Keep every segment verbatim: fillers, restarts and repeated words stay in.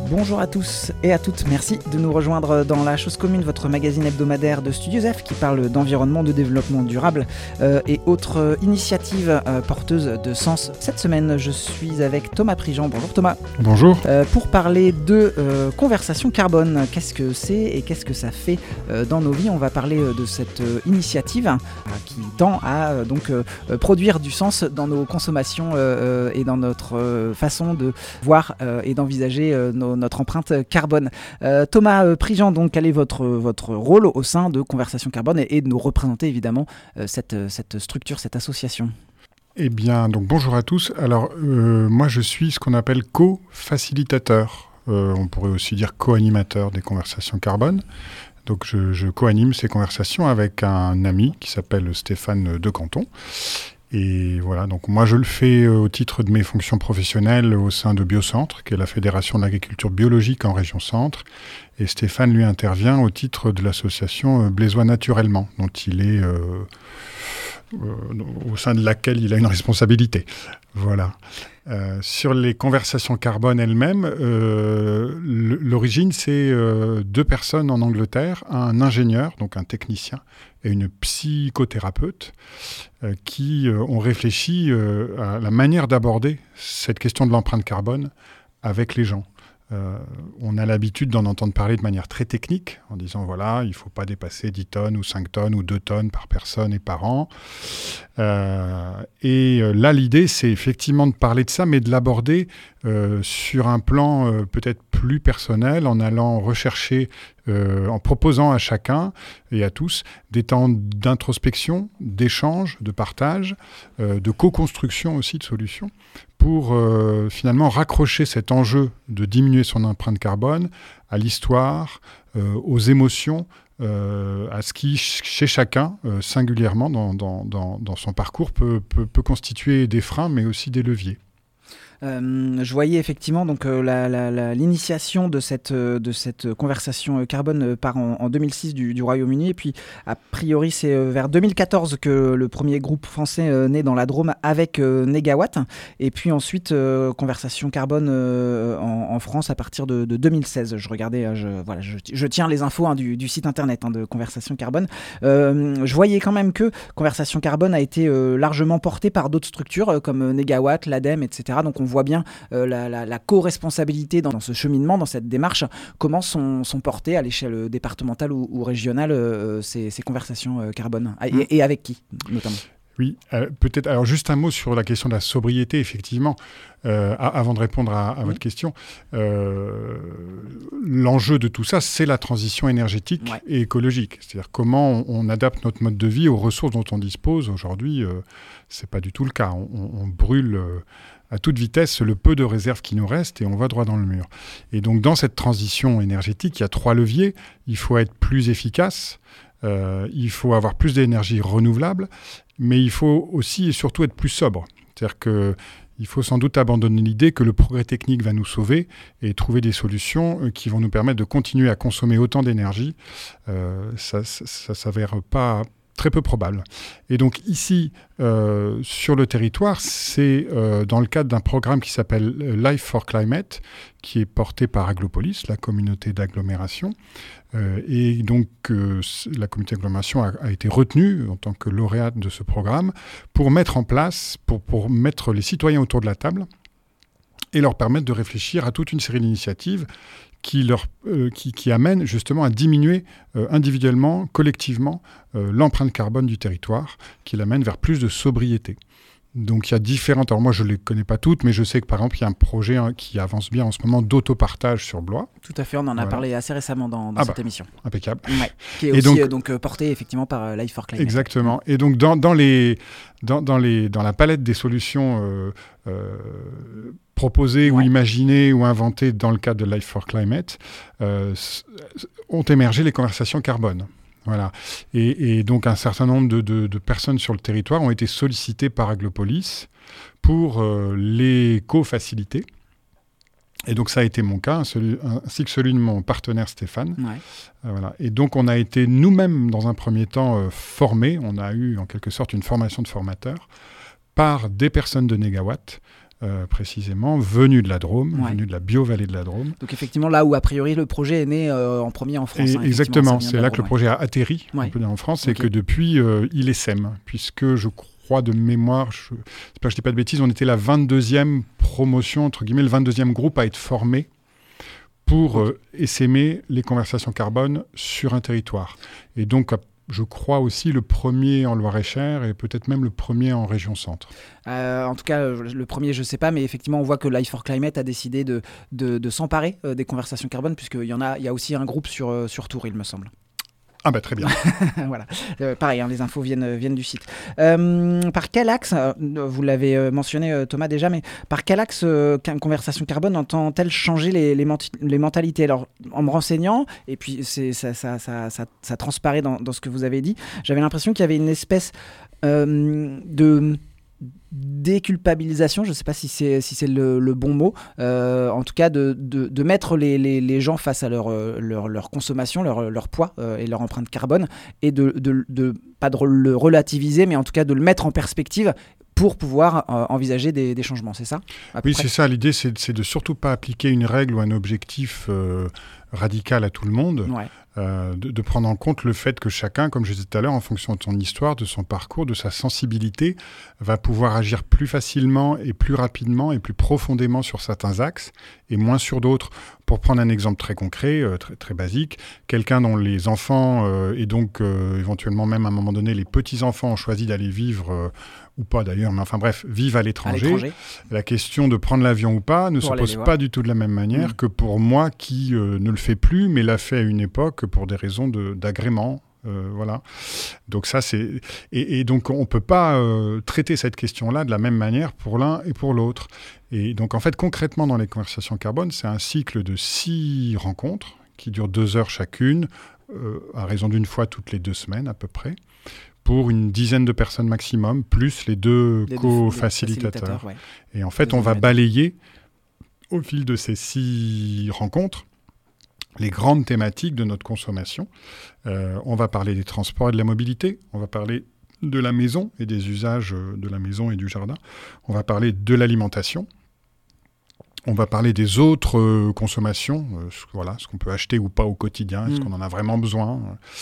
Bonjour à tous et à toutes, merci de nous rejoindre dans La Chose Commune, votre magazine hebdomadaire de Studio F qui parle d'environnement, de développement durable euh, et autres euh, initiatives euh, porteuses de sens. Cette semaine, je suis avec Thomas Prigent. Bonjour Thomas. Bonjour. Euh, pour parler de euh, conversation carbone, qu'est-ce que c'est et qu'est-ce que ça fait euh, dans nos vies? On va parler euh, de cette euh, initiative euh, qui tend à euh, donc euh, produire du sens dans nos consommations euh, et dans notre euh, façon de voir euh, et d'envisager euh, nos notre empreinte carbone. Euh, Thomas euh, Prigent, donc, quel est votre, votre rôle au sein de Conversation Carbone et, et de nous représenter évidemment euh, cette, cette structure, cette association? Eh bien, donc bonjour à tous. Alors, euh, moi, je suis ce qu'on appelle co-facilitateur. Euh, on pourrait aussi dire co-animateur des Conversations Carbone. Donc, je, je co-anime ces conversations avec un ami qui s'appelle Stéphane De Canton. Et voilà, donc moi je le fais au titre de mes fonctions professionnelles au sein de Biocentre, qui est la Fédération de l'agriculture biologique en région Centre. Et Stéphane, lui, intervient au titre de l'association Blésois Naturellement, dont il est euh, euh, au sein de laquelle il a une responsabilité. Voilà. Euh, sur les conversations carbone elles-mêmes, euh, l'origine, c'est euh, deux personnes en Angleterre, un ingénieur, donc un technicien, et une psychothérapeute, euh, qui euh, ont réfléchi euh, à la manière d'aborder cette question de l'empreinte carbone avec les gens. Euh, on a l'habitude d'en entendre parler de manière très technique, en disant voilà, il ne faut pas dépasser dix tonnes ou cinq tonnes ou deux tonnes par personne et par an. Euh, et euh, là, l'idée, c'est effectivement de parler de ça, mais de l'aborder euh, sur un plan euh, peut-être plus personnel, en allant rechercher, euh, en proposant à chacun et à tous des temps d'introspection, d'échange, de partage, euh, de co-construction aussi de solutions, pour euh, finalement raccrocher cet enjeu de diminuer son empreinte carbone à l'histoire, euh, aux émotions, euh, à ce qui, chez chacun, euh, singulièrement dans, dans, dans, dans son parcours, peut, peut, peut constituer des freins, mais aussi des leviers. Euh, je voyais effectivement donc euh, la, la, la, l'initiation de cette, euh, de cette conversation carbone euh, part en, en deux mille six du, du Royaume-Uni, et puis a priori c'est euh, vers deux mille quatorze que le premier groupe français euh, naît dans la Drôme avec euh, Negawatt, et puis ensuite euh, conversation carbone euh, en, en France à partir de, de deux mille seize. Je regardais, euh, je, voilà, je, je tiens les infos hein, du, du site internet hein, de Conversation Carbone. Euh, je voyais quand même que Conversation Carbone a été euh, largement portée par d'autres structures euh, comme Negawatt, l'ADEME, et cetera. Donc on On voit bien euh, la, la, la co-responsabilité dans, dans ce cheminement, dans cette démarche, comment sont, sont portées à l'échelle départementale ou, ou régionale euh, ces, ces conversations euh, carbone et, mmh. et avec qui notamment? Oui, euh, peut-être. Alors juste un mot sur la question de la sobriété, effectivement, euh, a, avant de répondre à, à mmh. votre question. Euh, l'enjeu de tout ça, c'est la transition énergétique ouais. et écologique. C'est-à-dire comment on, on adapte notre mode de vie aux ressources dont on dispose. Aujourd'hui, euh, c'est pas du tout le cas. On, on, on brûle euh, à toute vitesse le peu de réserves qui nous restent et on va droit dans le mur. Et donc dans cette transition énergétique, il y a trois leviers. Il faut être plus efficace, euh, il faut avoir plus d'énergie renouvelable, mais il faut aussi et surtout être plus sobre. C'est-à-dire qu'il faut sans doute abandonner l'idée que le progrès technique va nous sauver et trouver des solutions qui vont nous permettre de continuer à consommer autant d'énergie. Euh, ça ne s'avère pas très peu probable. Et donc ici, euh, sur le territoire, c'est euh, dans le cadre d'un programme qui s'appelle Life for Climate, qui est porté par Aglopolis, la communauté d'agglomération. Euh, et donc euh, la communauté d'agglomération a, a été retenue en tant que lauréate de ce programme pour mettre en place, pour, pour mettre les citoyens autour de la table et leur permettre de réfléchir à toute une série d'initiatives qui, leur, euh, qui, qui amènent justement à diminuer euh, individuellement, collectivement, euh, l'empreinte carbone du territoire, qui l'amène vers plus de sobriété. Donc il y a différentes... Alors moi, je ne les connais pas toutes, mais je sais que par exemple, il y a un projet hein, qui avance bien en ce moment d'autopartage sur Blois. Tout à fait, on en a voilà. parlé assez récemment dans, dans ah cette bah, émission. Impeccable. Ouais, qui est et aussi donc, euh, donc, euh, porté effectivement par euh, Life for Climate. Exactement. Et donc dans, dans, les, dans, dans, les, dans la palette des solutions euh, euh, proposées ouais. ou imaginées ou inventées dans le cadre de Life for Climate, euh, ont émergé les conversations carbone. Voilà. Et, et donc un certain nombre de, de, de personnes sur le territoire ont été sollicitées par Aglopolis pour euh, les co-faciliter. Et donc ça a été mon cas, celui, ainsi que celui de mon partenaire Stéphane. Ouais. Euh, voilà. Et donc on a été nous-mêmes dans un premier temps euh, formés, on a eu en quelque sorte une formation de formateurs par des personnes de Negawatt, euh, précisément, venus de la Drôme, ouais. venus de la bio-vallée de la Drôme. Donc effectivement, là où a priori le projet est né euh, en premier en France. Et hein, exactement, c'est là Drôme, que le projet a atterri ouais. un peu en France, okay. et que depuis, euh, il essaime, puisque je crois de mémoire, je ne dis pas de bêtises, on était la vingt-deuxième promotion, entre guillemets, le vingt-deuxième groupe à être formé pour okay. euh, essaimer les conversations carbone sur un territoire. Et donc, je crois aussi le premier en Loir-et-Cher et peut-être même le premier en région centre. Euh, en tout cas, le premier, je ne sais pas, mais effectivement, on voit que Life for Climate a décidé de, de, de s'emparer euh, des conversations carbone, puisqu'il y en a, il y a aussi un groupe sur, euh, sur Tours, il me semble. Ah bah très bien. Voilà, euh, pareil, hein, les infos viennent, viennent du site. Euh, par quel axe, euh, vous l'avez euh, mentionné euh, Thomas déjà, mais par quel axe euh, Conversation Carbone entend-elle changer les, les, menti- les mentalités? Alors, en me renseignant, et puis c'est, ça, ça, ça, ça, ça transparaît dans, dans ce que vous avez dit, j'avais l'impression qu'il y avait une espèce euh, de... déculpabilisation, je ne sais pas si c'est, si c'est le, le bon mot, euh, en tout cas de, de, de mettre les, les, les gens face à leur, leur, leur consommation, leur, leur poids euh, et leur empreinte carbone, et de, de, de pas de le relativiser, mais en tout cas de le mettre en perspective pour pouvoir euh, envisager des, des changements, c'est ça? Oui, c'est ça, l'idée c'est, c'est de surtout pas appliquer une règle ou un objectif euh, radical à tout le monde, ouais. euh, de, de prendre en compte le fait que chacun, comme je disais tout à l'heure, en fonction de son histoire, de son parcours, de sa sensibilité, va pouvoir agir plus facilement et plus rapidement et plus profondément sur certains axes et moins sur d'autres. Pour prendre un exemple très concret, euh, très, très basique, quelqu'un dont les enfants euh, et donc euh, éventuellement même à un moment donné les petits-enfants ont choisi d'aller vivre, euh, ou pas d'ailleurs, mais enfin bref, vivent à l'étranger, à l'étranger. La question de prendre l'avion ou pas ne pour se pose pas du tout de la même manière mmh. que pour moi qui euh, ne le fais plus, mais l'a fait à une époque pour des raisons de, d'agrément. Euh, voilà. Donc ça, c'est... Et, et donc, on ne peut pas euh, traiter cette question-là de la même manière pour l'un et pour l'autre. Et donc, en fait, concrètement, dans les conversations carbone, c'est un cycle de six rencontres qui durent deux heures chacune, euh, à raison d'une fois toutes les deux semaines à peu près, pour une dizaine de personnes maximum, plus les deux les co-facilitateurs. Ouais. Et en fait, les on va balayer, au fil de ces six rencontres, les grandes thématiques de notre consommation. Euh, on va parler des transports et de la mobilité, on va parler de la maison et des usages de la maison et du jardin, on va parler de l'alimentation, on va parler des autres euh, consommations, euh, ce, voilà, ce qu'on peut acheter ou pas au quotidien, mmh. est-ce qu'on en a vraiment besoin.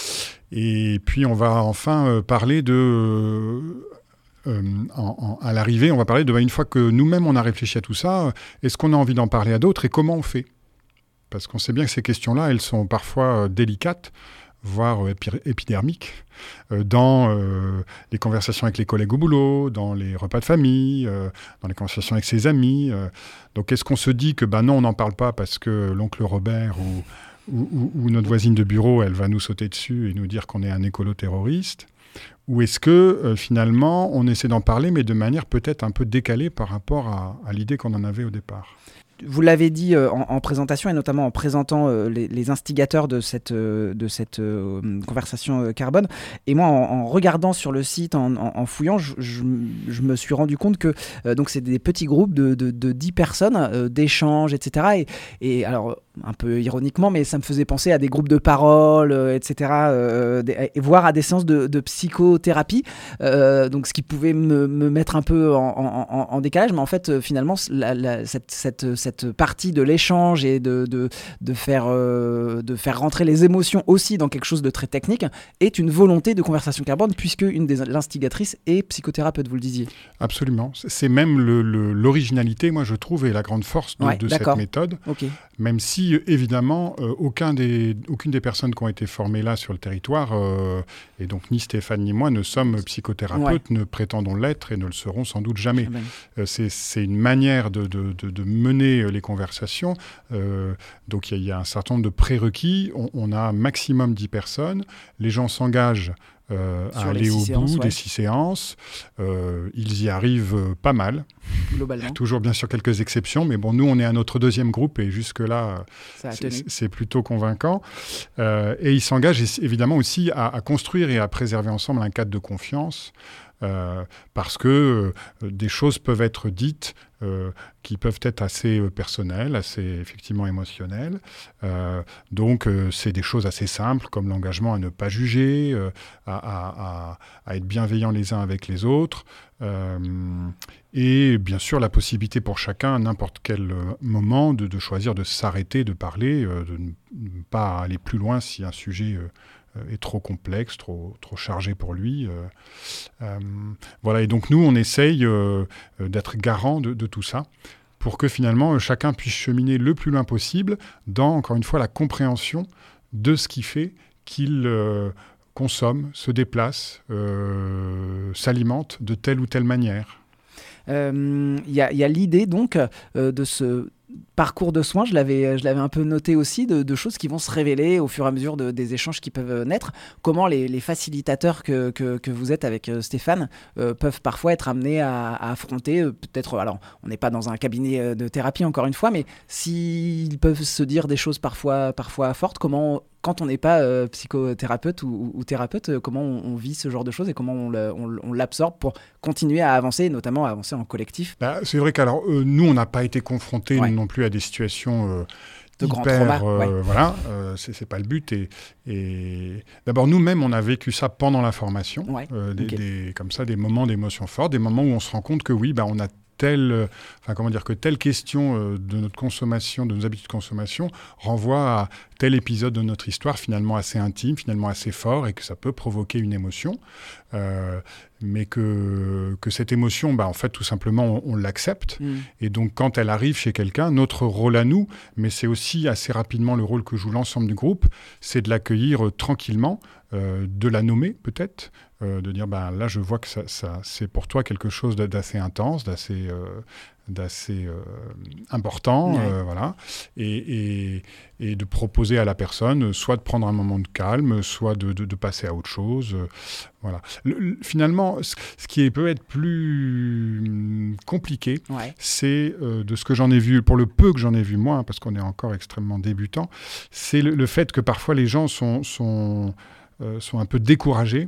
Et puis on va enfin euh, parler de... Euh, Euh, en, en, à l'arrivée, on va parler de, bah, une fois que nous-mêmes on a réfléchi à tout ça, est-ce qu'on a envie d'en parler à d'autres et comment on fait? Parce qu'on sait bien que ces questions-là, elles sont parfois euh, délicates, voire euh, épi- épidermiques, euh, dans euh, les conversations avec les collègues au boulot, dans les repas de famille, euh, dans les conversations avec ses amis. Euh. Donc est-ce qu'on se dit que bah, non, on n'en parle pas parce que l'oncle Robert ou, ou, ou, ou notre voisine de bureau, elle va nous sauter dessus et nous dire qu'on est un écolo-terroriste? Ou est-ce que, euh, finalement, on essaie d'en parler, mais de manière peut-être un peu décalée par rapport à, à l'idée qu'on en avait au départ? Vous l'avez dit euh, en, en présentation, et notamment en présentant euh, les, les instigateurs de cette, euh, de cette euh, conversation euh, carbone. Et moi, en, en regardant sur le site, en, en, en fouillant, je, je, je me suis rendu compte que euh, donc c'est des petits groupes de, de, de dix personnes, euh, d'échanges, et cetera. Et, et alors, un peu ironiquement, mais ça me faisait penser à des groupes de parole, euh, et cetera, euh, des, et voire à des séances de, de psychothérapie, euh, donc ce qui pouvait me, me mettre un peu en, en, en décalage. Mais en fait, euh, finalement, la, la, cette, cette, cette partie de l'échange et de, de, de, faire, euh, de faire rentrer les émotions aussi dans quelque chose de très technique est une volonté de conversation carbone, puisque une des l'instigatrice est psychothérapeute, vous le disiez. Absolument. C'est même le, le, l'originalité, moi je trouve, et la grande force de, ouais, de cette méthode. Okay. Même si, évidemment, euh, aucun des, aucune des personnes qui ont été formées là sur le territoire, euh, et donc ni Stéphane ni moi ne sommes psychothérapeutes, ouais. ne prétendons l'être et ne le serons sans doute jamais. Euh, c'est, c'est une manière de, de, de, de mener les conversations. Euh, donc il y, y a un certain nombre de prérequis. On, on a un maximum dix personnes. Les gens s'engagent Euh, à aller au séances, bout ouais. des six séances. Euh, ils y arrivent euh, pas mal. Globalement. Toujours bien sûr quelques exceptions, mais bon, nous on est à notre deuxième groupe et jusque-là c'est, c'est plutôt convaincant. Euh, et ils s'engagent évidemment aussi à, à construire et à préserver ensemble un cadre de confiance. Euh, parce que euh, des choses peuvent être dites euh, qui peuvent être assez euh, personnelles, assez effectivement émotionnelles. Euh, donc, euh, c'est des choses assez simples, comme l'engagement à ne pas juger, euh, à, à, à, à être bienveillants les uns avec les autres. Euh, et bien sûr, la possibilité pour chacun, à n'importe quel moment, de, de choisir de s'arrêter, de parler, euh, de ne pas aller plus loin si un sujet euh, est trop complexe, trop, trop chargé pour lui. Euh, euh, voilà, et donc nous, on essaye euh, d'être garant de, de tout ça, pour que finalement, chacun puisse cheminer le plus loin possible dans, encore une fois, la compréhension de ce qui fait qu'il euh, consomme, se déplace, euh, s'alimente de telle ou telle manière. Il euh, y, y a l'idée donc euh, de ce parcours de soins, je l'avais, je l'avais un peu noté aussi, de, de choses qui vont se révéler au fur et à mesure de, des échanges qui peuvent naître. Comment les, les facilitateurs que, que, que vous êtes avec euh, Stéphane euh, peuvent parfois être amenés à, à affronter, euh, peut-être, alors on n'est pas dans un cabinet de thérapie encore une fois, mais s'ils peuvent se dire des choses parfois, parfois fortes, comment... Quand on n'est pas euh, psychothérapeute ou, ou, ou thérapeute, euh, comment on, on vit ce genre de choses et comment on, le, on, on l'absorbe pour continuer à avancer, et notamment à avancer en collectif? Bah, c'est vrai qu'alors, euh, nous, on n'a pas été confrontés ouais. non plus à des situations euh, de hyper... grands traumas. Euh, ouais. Voilà, euh, c'est, c'est pas le but. Et, et... D'abord, nous-mêmes, on a vécu ça pendant la formation, ouais. euh, des, okay. des, comme ça, des moments d'émotion fortes, des moments où on se rend compte que oui, bah, on a telle, enfin comment dire, que telle question euh, de notre consommation, de nos habitudes de consommation, renvoie à tel épisode de notre histoire finalement assez intime, finalement assez fort, et que ça peut provoquer une émotion, euh, mais que, que cette émotion, bah, en fait, tout simplement, on, on l'accepte. Mmh. Et donc, quand elle arrive chez quelqu'un, notre rôle à nous, mais c'est aussi assez rapidement le rôle que joue l'ensemble du groupe, c'est de l'accueillir euh, tranquillement, euh, de la nommer peut-être, euh, de dire, bah, là, je vois que ça, ça, c'est pour toi quelque chose d'assez intense, d'assez... Euh, d'assez euh, important, ouais. euh, voilà, et, et, et de proposer à la personne soit de prendre un moment de calme, soit de, de, de passer à autre chose, euh, voilà. Le, le, finalement, ce, ce qui peut être plus compliqué, ouais. c'est euh, de ce que j'en ai vu, pour le peu que j'en ai vu moi, hein, parce qu'on est encore extrêmement débutant, c'est le, le fait que parfois les gens sont, sont, euh, sont un peu découragés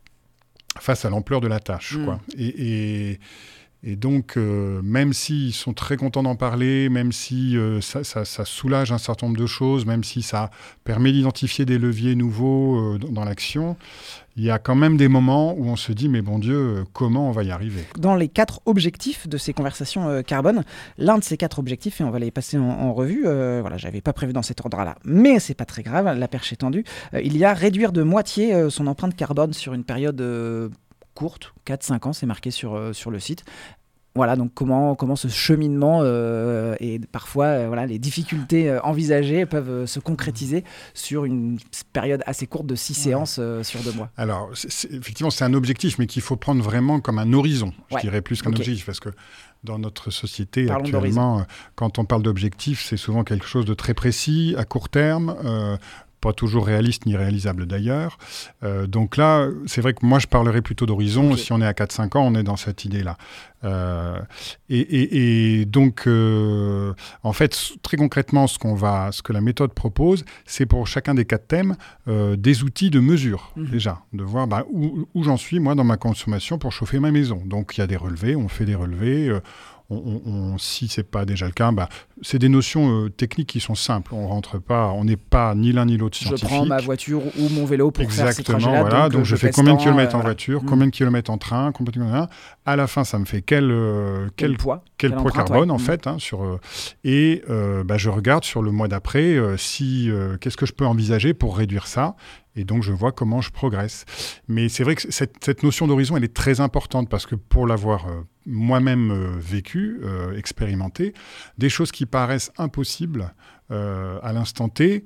face à l'ampleur de la tâche, mmh. quoi. Et, et Et donc, euh, même s'ils sont très contents d'en parler, même si euh, ça, ça, ça soulage un certain nombre de choses, même si ça permet d'identifier des leviers nouveaux euh, dans, dans l'action, il y a quand même des moments où on se dit, mais bon Dieu, euh, comment on va y arriver ? Dans les quatre objectifs de ces conversations euh, carbone, l'un de ces quatre objectifs, et on va les passer en, en revue, euh, voilà, j'avais pas prévu dans cet ordre-là, mais c'est pas très grave, la perche est tendue, euh, il y a réduire de moitié euh, son empreinte carbone sur une période... Euh, courte, quatre à cinq ans, c'est marqué sur, euh, sur le site. Voilà, donc comment, comment ce cheminement euh, et parfois euh, voilà, les difficultés euh, envisagées peuvent euh, se concrétiser sur une période assez courte de six ouais. séances euh, sur deux mois. Alors, c'est, c'est, effectivement, c'est un objectif, mais qu'il faut prendre vraiment comme un horizon, je ouais. dirais plus qu'un okay. objectif, parce que dans notre société Parlons actuellement, euh, quand on parle d'objectif, c'est souvent quelque chose de très précis, à court terme, euh, pas toujours réaliste ni réalisable d'ailleurs. Euh, donc là, c'est vrai que moi, je parlerais plutôt d'horizon. Okay. Si on est à quatre à cinq ans, on est dans cette idée-là. Euh, et, et, et donc, euh, en fait, très concrètement, ce, qu'on va, ce que la méthode propose, c'est pour chacun des quatre thèmes euh, des outils de mesure, mmh. déjà, de voir bah, où, où j'en suis, moi, dans ma consommation pour chauffer ma maison. Donc, il y a des relevés, on fait des relevés. Euh, On, on, on, si ce n'est pas déjà le cas, bah, c'est des notions euh, techniques qui sont simples. On rentre pas, on n'est pas ni l'un ni l'autre scientifique. Je prends ma voiture ou mon vélo pour Exactement, faire ces trajets-là. Voilà. Donc, donc je, je fais combien de kilomètres euh, en voilà. voiture, mmh. combien de kilomètres en train, combien de kilomètres... À la fin, ça me fait quel, euh, quel, quel poids, quel poids carbone, ouais. en mmh. fait. Hein, sur, euh, et euh, bah, je regarde sur le mois d'après, euh, si, euh, qu'est-ce que je peux envisager pour réduire ça. Et donc, je vois comment je progresse. Mais c'est vrai que cette, cette notion d'horizon, elle est très importante parce que pour l'avoir euh, moi-même euh, vécu, euh, expérimenté, des choses qui paraissent impossibles euh, à l'instant T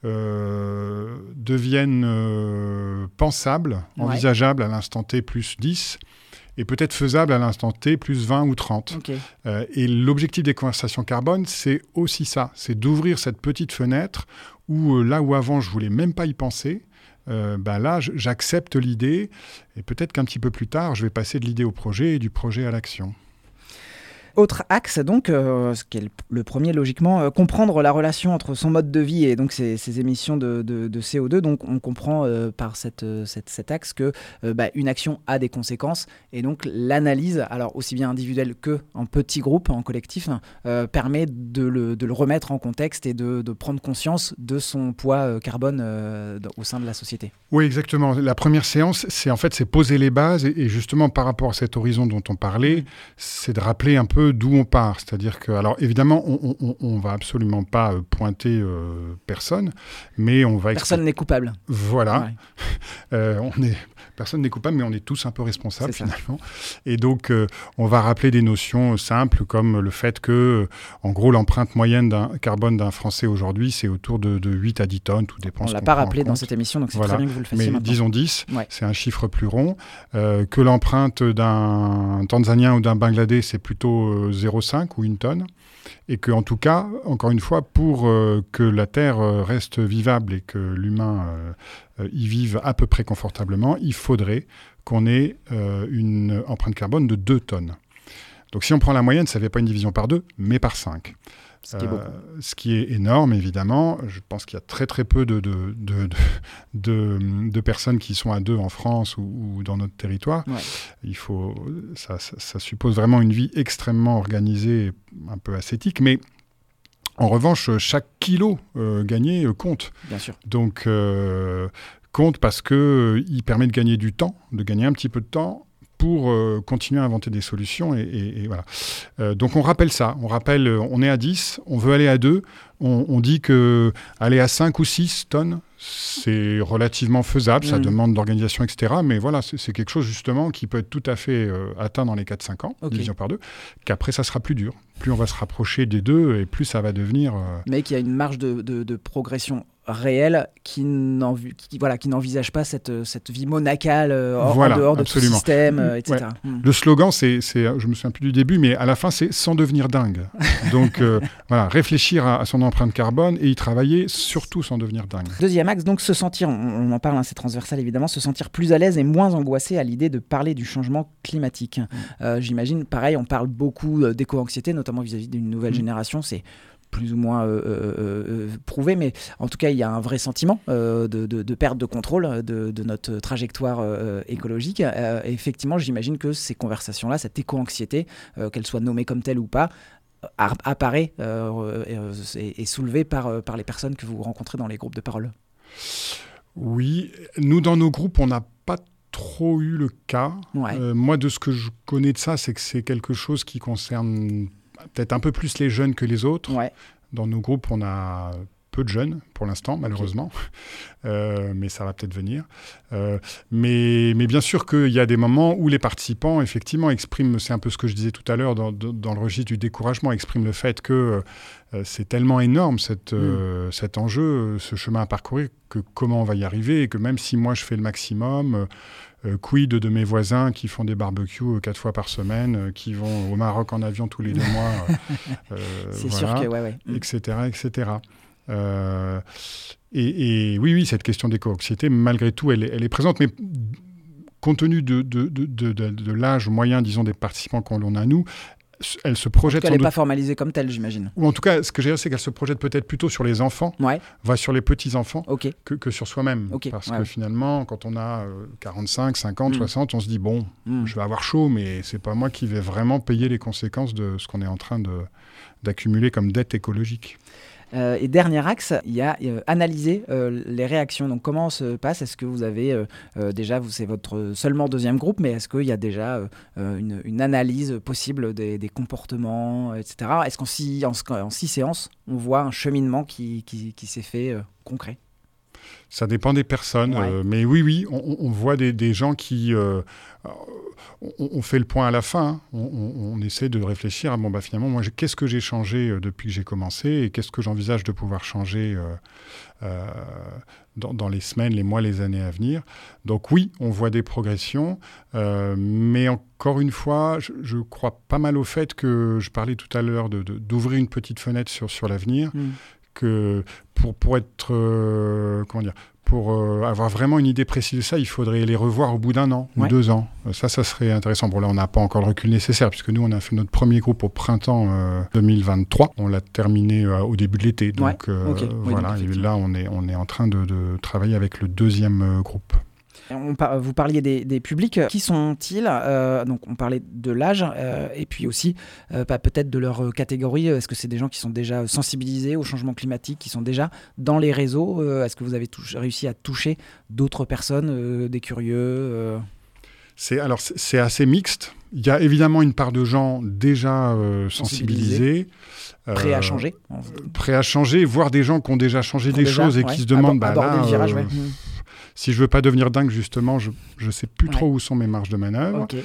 euh, deviennent euh, pensables, ouais. envisageables à l'instant T plus dix et peut-être faisables à l'instant T plus vingt ou trente. Okay. Euh, et l'objectif des conversations carbone, c'est aussi ça, c'est d'ouvrir cette petite fenêtre où euh, là où avant, je ne voulais même pas y penser, Euh, ben là, j'accepte l'idée et peut-être qu'un petit peu plus tard, je vais passer de l'idée au projet et du projet à l'action. Autre axe, donc, euh, ce qui est le, le premier logiquement, euh, comprendre la relation entre son mode de vie et donc ses, ses émissions de, de, de C O deux. Donc on comprend euh, par cette, cette, cet axe que euh, bah, une action a des conséquences et donc l'analyse, alors aussi bien individuelle que en petits groupes, en collectif, euh, permet de le, de le remettre en contexte et de, de prendre conscience de son poids euh, carbone euh, au sein de la société. Oui, exactement. La première séance, c'est en fait c'est poser les bases et, et justement par rapport à cet horizon dont on parlait, mmh. c'est de rappeler un peu d'où on part. C'est-à-dire que, alors évidemment, on ne va absolument pas euh, pointer euh, personne, mais on va... Personne n'est coupable. Voilà. Ouais. euh, on est... Personne n'est coupable, mais on est tous un peu responsables finalement. Et donc, euh, on va rappeler des notions simples comme le fait que, en gros, l'empreinte moyenne d'un carbone d'un Français aujourd'hui, c'est autour de, de huit à dix tonnes, tout dépend. On ne l'a pas rappelé dans cette émission, donc c'est voilà. très bien que vous le fassiez mais maintenant. Disons dix, ouais. c'est un chiffre plus rond. Euh, que l'empreinte d'un Tanzanien ou d'un Bangladais, c'est plutôt euh, zéro virgule cinq ou une tonne. Et qu'en tout cas, encore une fois, pour euh, que la Terre euh, reste vivable et que l'humain euh, y vive à peu près confortablement, il faudrait qu'on ait euh, une empreinte carbone de deux tonnes. Donc si on prend la moyenne, ça ne fait pas une division par deux, mais par cinq. Ce qui est beaucoup. Euh, ce qui est énorme, évidemment. Je pense qu'il y a très très peu de, de, de, de, de, de personnes qui sont à deux en France ou, ou dans notre territoire. Ouais. Il faut, ça, ça, ça suppose vraiment une vie extrêmement organisée, un peu ascétique, mais en revanche, chaque kilo euh, gagné euh, compte. Bien sûr. Donc, euh, compte parce qu'il euh, permet de gagner du temps, de gagner un petit peu de temps, pour euh, continuer à inventer des solutions. Et, et, et voilà. Euh, donc on rappelle ça, on rappelle, euh, on est à dix, on veut aller à deux, on, on dit qu'aller à cinq ou six tonnes, c'est relativement faisable, mmh. ça demande d'organisation, et cetera. Mais voilà, c'est, c'est quelque chose justement qui peut être tout à fait euh, atteint dans les quatre à cinq ans, okay. division par deux, qu'après ça sera plus dur. Plus on va se rapprocher des deux et plus ça va devenir... Euh... Mais qu'il y a une marge de, de, de progression réel qui, qui, voilà, qui n'envisage pas cette, cette vie monacale euh, hors, voilà, en dehors de absolument. tout système, euh, et cetera. Ouais. Mm. Le slogan, c'est, c'est, je me souviens plus du début, mais à la fin, c'est « sans devenir dingue ». Donc, euh, voilà, réfléchir à, à son empreinte carbone et y travailler, surtout sans devenir dingue. Deuxième axe, donc se sentir, on, on en parle, hein, c'est transversal évidemment, se sentir plus à l'aise et moins angoissé à l'idée de parler du changement climatique. Mm. Euh, j'imagine, pareil, on parle beaucoup d'éco-anxiété, notamment vis-à-vis d'une nouvelle mm. génération, c'est plus ou moins euh, euh, euh, prouvé, mais en tout cas, il y a un vrai sentiment euh, de, de, de perte de contrôle de, de notre trajectoire euh, écologique. Euh, et effectivement, j'imagine que ces conversations-là, cette éco-anxiété, euh, qu'elle soit nommée comme telle ou pas, apparaît euh, et est soulevée par, par les personnes que vous rencontrez dans les groupes de parole. Oui, nous, dans nos groupes, on n'a pas trop eu le cas. Ouais. Euh, moi, de ce que je connais de ça, c'est que c'est quelque chose qui concerne... peut-être un peu plus les jeunes que les autres. Ouais. Dans nos groupes, on a peu de jeunes pour l'instant, malheureusement. Okay. Euh, mais ça va peut-être venir. Euh, mais, mais bien sûr qu'il y a des moments où les participants, effectivement, expriment, c'est un peu ce que je disais tout à l'heure dans, dans le registre du découragement, expriment le fait que euh, c'est tellement énorme cette, mm. euh, cet enjeu, ce chemin à parcourir, que comment on va y arriver, et que même si moi je fais le maximum... Euh, quid de mes voisins qui font des barbecues euh, quatre fois par semaine, euh, qui vont au Maroc en avion tous les deux mois, euh, c'est voilà, sûr que, ouais, ouais. et cetera, et cetera. Euh, et, et oui, oui, cette question d'éco-anxiété, malgré tout, elle, elle est présente, mais compte tenu de, de, de, de, de, de l'âge moyen, disons, des participants qu'on a nous, elle se projette. Elle n'est pas formalisée comme telle, j'imagine. Ou en tout cas, ce que j'ai dire, c'est qu'elle se projette peut-être plutôt sur les enfants, ouais. va sur les petits-enfants, okay. que, que sur soi-même. Okay. Parce ouais. que finalement, quand on a euh, quarante-cinq, cinquante, mm. soixante, on se dit, bon, mm. je vais avoir chaud, mais c'est pas moi qui vais vraiment payer les conséquences de ce qu'on est en train de, d'accumuler comme dette écologique. Euh, et dernier axe, il y a euh, analyser euh, les réactions. Donc comment se passe ? Est-ce que vous avez euh, euh, déjà, vous, c'est votre seulement deuxième groupe, mais est-ce qu'il y a déjà euh, une, une analyse possible des, des comportements, et cetera. Est-ce qu'en six, en, en six séances, on voit un cheminement qui, qui, qui s'est fait euh, concret ? Ça dépend des personnes, ouais. euh, mais oui, oui, on, on voit des, des gens qui... Euh, on, on fait le point à la fin, hein. on, on, on essaie de réfléchir à, bon, bah, finalement, moi, qu'est-ce que j'ai changé euh, depuis que j'ai commencé et qu'est-ce que j'envisage de pouvoir changer euh, euh, dans, dans les semaines, les mois, les années à venir. Donc oui, on voit des progressions, euh, mais encore une fois, je, je crois pas mal au fait que, je parlais tout à l'heure de, de, d'ouvrir une petite fenêtre sur, sur l'avenir, mmh. que pour, pour être, euh, comment dire, pour euh, avoir vraiment une idée précise de ça, il faudrait les revoir au bout d'un an ouais. ou deux ans. Ça, ça serait intéressant. Bon, là, on n'a pas encore le recul nécessaire, puisque nous, on a fait notre premier groupe au printemps euh, deux mille vingt-trois. On l'a terminé euh, au début de l'été. Donc, ouais. euh, okay. oui, voilà. Donc, et là, on est, on est en train de, de travailler avec le deuxième euh, groupe. On par, vous parliez des, des publics. Qui sont-ils euh, Donc, on parlait de l'âge euh, et puis aussi euh, bah, peut-être de leur catégorie. Est-ce que c'est des gens qui sont déjà sensibilisés au changement climatique, qui sont déjà dans les réseaux euh, Est-ce que vous avez touché, réussi à toucher d'autres personnes, euh, des curieux euh... c'est, alors, c'est, c'est assez mixte. Il y a évidemment une part de gens déjà euh, sensibilisés. Prêts euh, à changer. Prêts à changer, voire des gens qui ont déjà changé des déjà, choses et ouais. qui se demandent... Abord, bah, là, le virage, euh, ouais. mmh. Si je veux pas devenir dingue, justement, je ne sais plus ouais. trop où sont mes marges de manœuvre. Okay.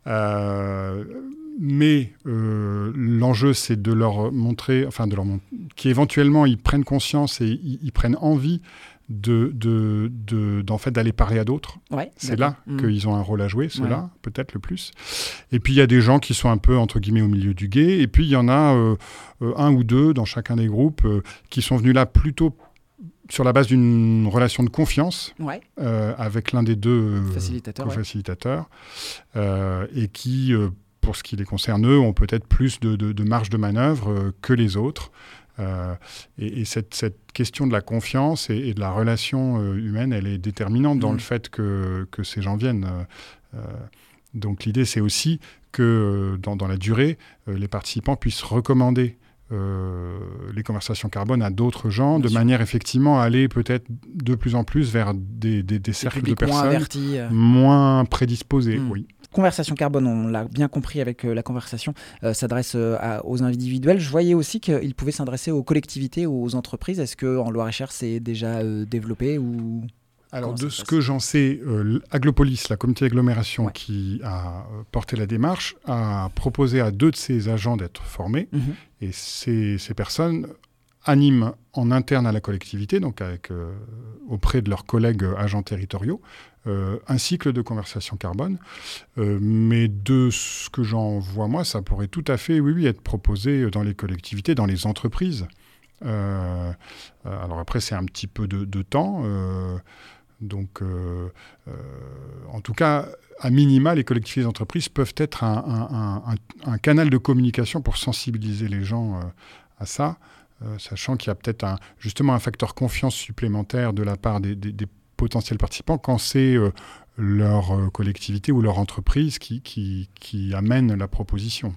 Euh, mais euh, l'enjeu, c'est de leur montrer, enfin, de leur montrer, qu'éventuellement, ils prennent conscience et ils, ils prennent envie de, de, de, d'en fait, d'aller parler à d'autres. Ouais, c'est d'accord. là mmh. qu'ils ont un rôle à jouer, ceux-là, ouais. peut-être le plus. Et puis, il y a des gens qui sont un peu, entre guillemets, au milieu du gué. Et puis, il y en a euh, euh, un ou deux dans chacun des groupes euh, qui sont venus là plutôt sur la base d'une relation de confiance ouais. euh, avec l'un des deux facilitateurs, co-facilitateurs ouais. euh, et qui, euh, pour ce qui les concerne, eux, ont peut-être plus de, de, de marge de manœuvre euh, que les autres. Euh, et et cette, cette question de la confiance et, et de la relation euh, humaine, elle est déterminante mmh. dans le fait que, que ces gens viennent. Euh, donc l'idée, c'est aussi que dans, dans la durée, euh, les participants puissent recommander Euh, les conversations carbone à d'autres gens, Bien de sûr. manière effectivement à aller peut-être de plus en plus vers des, des, des cercles de personnes moins, avertis, euh... moins prédisposées. Mmh. Oui. Conversation carbone, on l'a bien compris avec euh, la conversation, euh, s'adresse euh, à, aux individuels. Je voyais aussi qu'il pouvait s'adresser aux collectivités, aux entreprises. Est-ce qu'en Loir-et-Cher, c'est déjà euh, développé ou... Alors, de ce que j'en sais, euh, Aglopolis, la communauté d'agglomération ouais. qui a euh, porté la démarche, a proposé à deux de ses agents d'être formés. Mmh. Et ces, ces personnes animent en interne à la collectivité, donc avec, euh, auprès de leurs collègues agents territoriaux, euh, un cycle de conversation carbone. Euh, mais de ce que j'en vois, moi, ça pourrait tout à fait, oui, oui, être proposé dans les collectivités, dans les entreprises. Euh, alors après, c'est un petit peu de, de temps. Euh, Donc, euh, euh, en tout cas, à minima, les collectivités d'entreprise peuvent être un, un, un, un canal de communication pour sensibiliser les gens euh, à ça, euh, sachant qu'il y a peut-être un, justement un facteur confiance supplémentaire de la part des, des, des potentiels participants quand c'est euh, leur euh, collectivité ou leur entreprise qui, qui, qui amène la proposition.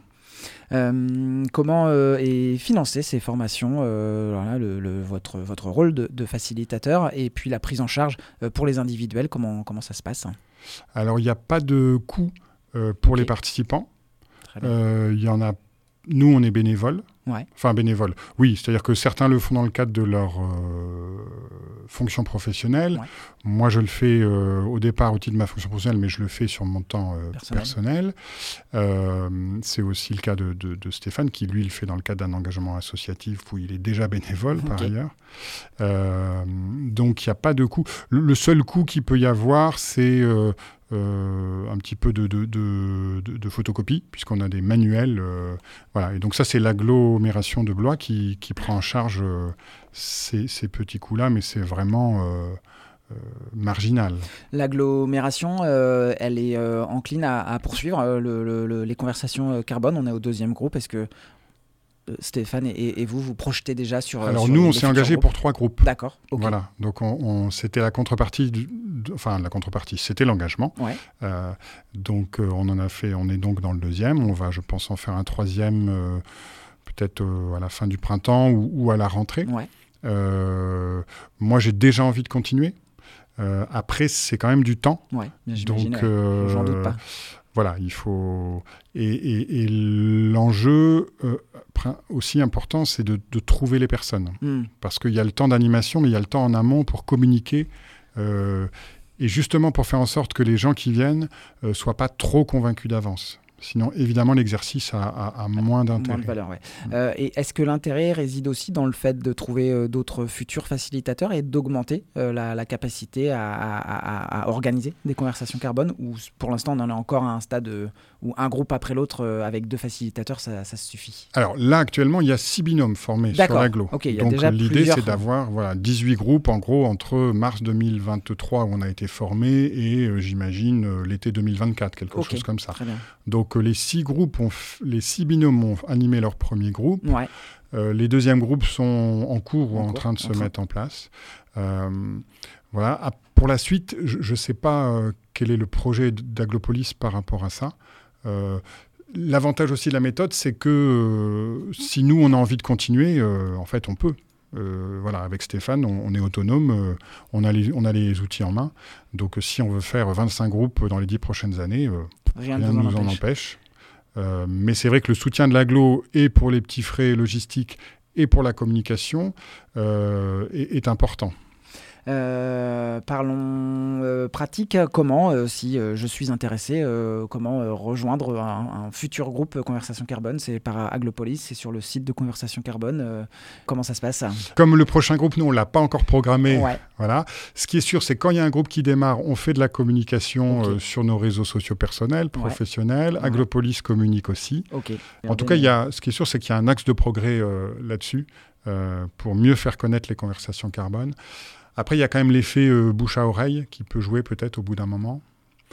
Euh, comment euh, est financée ces formations, euh, alors là, le, le, votre, votre rôle de, de facilitateur et puis la prise en charge euh, pour les individuels, comment, comment ça se passe? Alors, il n'y a pas de coût euh, pour okay. les participants. Il euh, y en a. Nous, on est bénévoles. Ouais. Enfin, bénévoles. Oui, c'est-à-dire que certains le font dans le cadre de leur euh, fonction professionnelle. Ouais. Moi, je le fais euh, au départ au titre de ma fonction professionnelle, mais je le fais sur mon temps euh, personnel. personnel. Euh, c'est aussi le cas de, de, de Stéphane, qui, lui, le fait dans le cadre d'un engagement associatif où il est déjà bénévole, okay. par ailleurs. Euh, donc, il n'y a pas de coût. Le, le seul coût qu'il peut y avoir, c'est... Euh, Euh, un petit peu de, de, de, de, de photocopie, puisqu'on a des manuels. Euh, voilà. Et donc ça, c'est l'agglomération de Blois qui, qui prend en charge euh, ces, ces petits coûts-là, mais c'est vraiment euh, euh, marginal. L'agglomération, euh, elle est euh, encline à, à poursuivre euh, le, le, les conversations carbone. On est au deuxième groupe. Est-ce que Stéphane et, et vous, vous projetez déjà sur... Alors sur nous, les, on les s'est engagé groupes. pour trois groupes. D'accord. Okay. Voilà. Donc on, on, c'était la contrepartie, du, de, enfin la contrepartie, c'était l'engagement. Ouais. Euh, donc euh, on en a fait, on est donc dans le deuxième. On va, je pense, en faire un troisième, euh, peut-être euh, à la fin du printemps ou, ou à la rentrée. Ouais. Euh, moi, j'ai déjà envie de continuer. Euh, après, c'est quand même du temps. Ouais. Donc, ouais. euh, j'en doute pas. Voilà, il faut... Et, et, et l'enjeu euh, aussi important, c'est de, de trouver les personnes. Mm. Parce qu'il y a le temps d'animation, mais il y a le temps en amont pour communiquer. Euh, et justement pour faire en sorte que les gens qui viennent ne euh, soient pas trop convaincus d'avance. Sinon, évidemment, l'exercice a, a, a moins d'intérêt. Moins de valeur, ouais. Mmh. Euh, et est-ce que l'intérêt réside aussi dans le fait de trouver euh, d'autres futurs facilitateurs et d'augmenter euh, la, la capacité à, à, à, à organiser des conversations carbone, ou pour l'instant, on en est encore à un stade euh, où un groupe après l'autre, euh, avec deux facilitateurs, ça, ça suffit? Alors là, actuellement, il y a six binômes formés D'accord. sur l'aglo. Okay, Donc déjà l'idée, plusieurs... c'est d'avoir voilà, dix-huit groupes, en gros, entre mars deux mille vingt-trois, où on a été formé, et euh, j'imagine euh, l'été deux mille vingt-quatre, quelque okay. chose comme ça. Très bien. Donc euh, les six groupes, ont f... les six binômes ont animé leur premier groupe. Ouais. Euh, les deuxièmes groupes sont en cours ou en, en cours, train de se train. mettre en place. Euh, voilà. À, pour la suite, je ne sais pas euh, quel est le projet d'Aglopolis par rapport à ça. Euh, L'avantage aussi de la méthode, c'est que euh, si nous, on a envie de continuer, euh, en fait, on peut. Euh, voilà, avec Stéphane, on, on est autonome, euh, on, a les, on a les outils en main. Donc, euh, si on veut faire vingt-cinq groupes dans les dix prochaines années, euh, rien ne nous en empêche. Euh, mais c'est vrai que le soutien de l'agglo, et pour les petits frais logistiques, et pour la communication, euh, est, est important. Euh, parlons euh, pratique. Comment, euh, si euh, je suis intéressé, euh, comment euh, rejoindre un, un futur groupe euh, Conversation Carbone? C'est par Aglopolis, c'est sur le site de Conversation Carbone. Euh, comment ça se passe? Comme le prochain groupe, nous, on ne l'a pas encore programmé. Ouais. Voilà. Ce qui est sûr, c'est quand il y a un groupe qui démarre, on fait de la communication okay. euh, sur nos réseaux sociaux personnels, professionnels. Ouais. Aglopolis ouais. communique aussi. Okay. En tout cas, il y a, ce qui est sûr, c'est qu'il y a un axe de progrès euh, là-dessus euh, pour mieux faire connaître les conversations carbone. Après, il y a quand même l'effet euh, bouche à oreille qui peut jouer peut-être au bout d'un moment,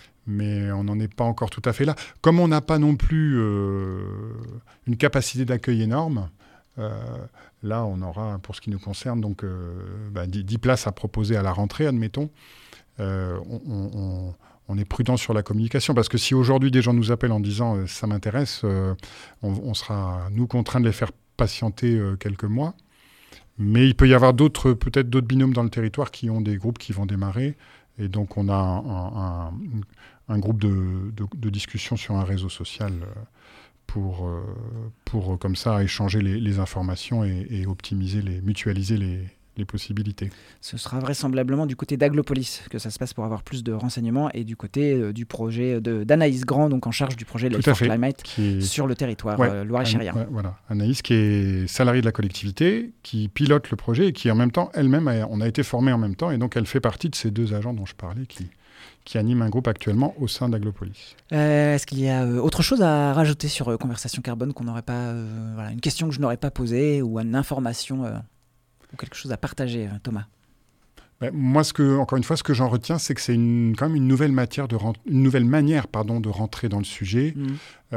mais on n'en est pas encore tout à fait là. Comme on n'a pas non plus euh, une capacité d'accueil énorme, euh, là, on aura, pour ce qui nous concerne, donc euh, bah, dix places à proposer à la rentrée, admettons. Euh, on, on, on est prudent sur la communication, parce que si aujourd'hui des gens nous appellent en disant euh, « ça m'intéresse euh, », on, on sera, nous, contraints de les faire patienter euh, quelques mois. Mais il peut y avoir d'autres, peut-être d'autres binômes dans le territoire qui ont des groupes qui vont démarrer. Et donc, on a un, un, un groupe de, de, de discussion sur un réseau social pour, pour comme ça, échanger les, les informations et, et optimiser, les, mutualiser les, les possibilités. Ce sera vraisemblablement du côté d'Aglopolis que ça se passe pour avoir plus de renseignements, et du côté euh, du projet de, d'Anaïs Grand, donc en charge du projet Life for Climate est... sur le territoire ouais, euh, Loir-et-Cherien. Ouais, voilà. Anaïs qui est salariée de la collectivité, qui pilote le projet et qui en même temps, elle-même, a, on a été formés en même temps, et donc elle fait partie de ces deux agents dont je parlais qui, qui animent un groupe actuellement au sein d'Aglopolis. Euh, est-ce qu'il y a euh, autre chose à rajouter sur euh, Conversation Carbone qu'on n'aurait pas, euh, voilà, une question que je n'aurais pas posée, ou une information euh... ou quelque chose à partager, Thomas? Ben, moi, ce que, encore une fois, ce que j'en retiens, c'est que c'est une, quand même une nouvelle, matière de rent- une nouvelle manière pardon, de rentrer dans le sujet. Mmh.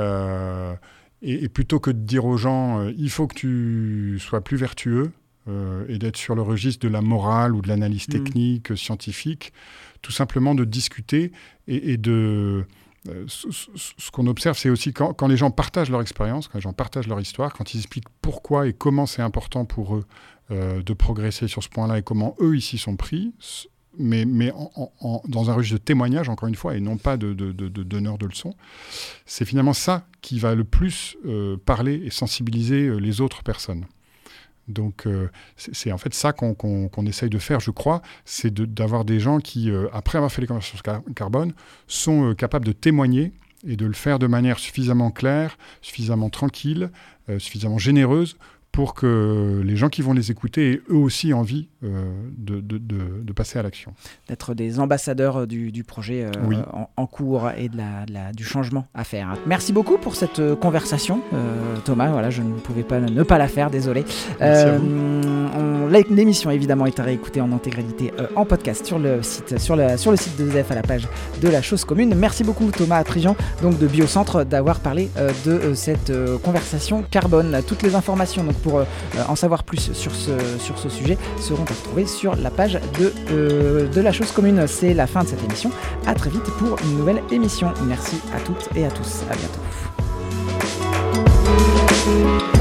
Euh, et, et plutôt que de dire aux gens euh, « il faut que tu sois plus vertueux euh, » et d'être sur le registre de la morale ou de l'analyse mmh. technique, scientifique, tout simplement de discuter et, et de... Euh, ce, ce qu'on observe, c'est aussi quand, quand les gens partagent leur expérience, quand les gens partagent leur histoire, quand ils expliquent pourquoi et comment c'est important pour eux euh, de progresser sur ce point-là et comment eux ici sont pris, mais, mais en, en, dans un registre de témoignage, encore une fois, et non pas de, de, de, de donneur de leçons. C'est finalement ça qui va le plus euh, parler et sensibiliser euh, les autres personnes. Donc, euh, c'est, c'est en fait ça qu'on, qu'on, qu'on essaye de faire, je crois, c'est de, d'avoir des gens qui, euh, après avoir fait les conversations car- carbone, sont euh, capables de témoigner et de le faire de manière suffisamment claire, suffisamment tranquille, euh, suffisamment généreuse, pour que les gens qui vont les écouter aient eux aussi envie euh, de, de, de, de passer à l'action. D'être des ambassadeurs du, du projet euh, oui. en, en cours et de la, de la, du changement à faire. Merci beaucoup pour cette euh, conversation, euh, Thomas. Voilà, je ne pouvais pas ne pas la faire, désolé. Merci euh, à vous. On, l'émission évidemment est à réécouter en intégralité euh, en podcast sur le site, sur, la, sur le site de E D F à la page de la chose commune. Merci beaucoup Thomas Atrijan, donc de Biocentre, d'avoir parlé euh, de euh, cette euh, conversation carbone. Toutes les informations donc, pour euh, en savoir plus sur ce, sur ce sujet seront à retrouver sur la page de, euh, de la chose commune. C'est la fin de cette émission. À très vite pour une nouvelle émission. Merci à toutes et à tous. À bientôt.